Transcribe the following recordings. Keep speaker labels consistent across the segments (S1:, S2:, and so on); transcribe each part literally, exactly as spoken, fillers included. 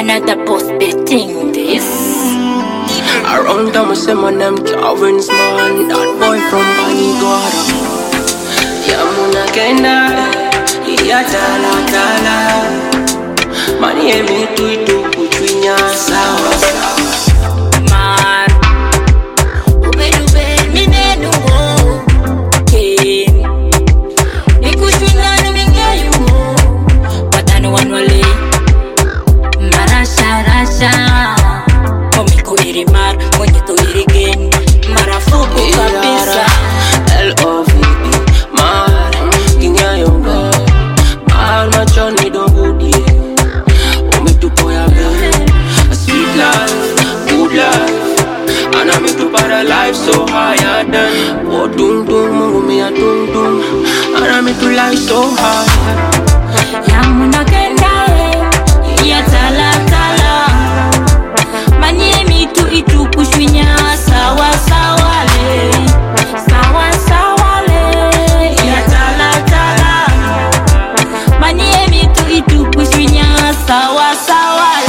S1: Another boss betting this.
S2: Around them, I say my name Calvin's man. That boy from Banigwara. Yamuna Kenda, iya tala tala. Mani emi tu itu kuchunya sawa sawa.
S1: Man, ube ube mine nugo. Ken, nikushwina numinga yugo. Watanu wanwale, marasha rasha. Komiko irimar, mwenye to irigen. Marafuku kabisa.
S2: L O V E, mar, kinya yonga. Mar machoni don't good yeah. Omi tu poya bed, a sweet life, good life. And I'm into para life so higher than. Oh dum dum, mungu me a dum dum. And I'm into life so high.
S1: Yamuna kenda, iya tala tala. Manye mitu itu kushwinya sawa sawa le. Sawa sawa le, iya tala tala. Manye mitu itu kushwinya sawa sawa le.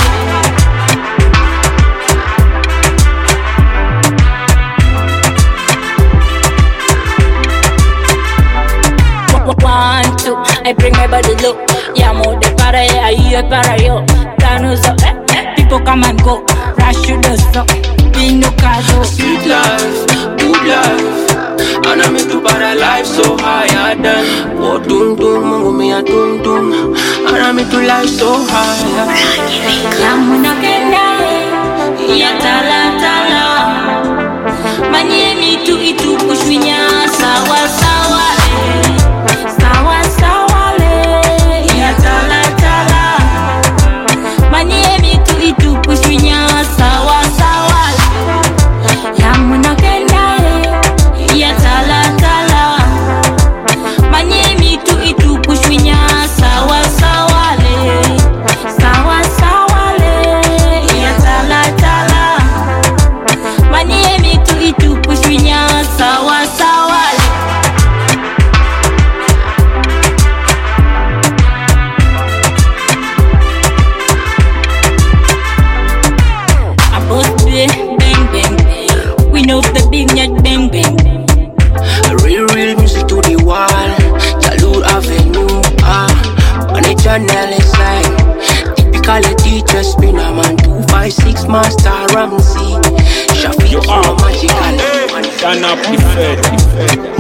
S1: One, two, I bring my body low. Yeah, more the para, yeah, you para yo. Planos up, eh, eh, people come and go. Rush you the stop, be no caso.
S2: Sweet life, good life. And I'm into para life so higher than. Oh dum dum, mungu me a dum dum. And I'm into life so higher.
S1: Yamuna kenda, iya tala tala. Manye mitu itu kushwinya sawa sawa le. Sawa sawa le, iya tala tala. Manye mitu itu kushwinya sawa sawa le. Yamuna kenda, iya tala tala. Manye mitu itu kushwinya sawa sawa le. Sawa sawa le, iya tala tala. Manye mitu itu kushwinya sawa sawa le. A boss bang bang bang bang. We know the big net bang bang bang.
S2: Real, real music to the wall. Jalur Avenue, ah. On the channel inside. Typically teacher spin a man. two five six master Ramsey. Shafi, so magical.
S3: Turn up the fed, the fed.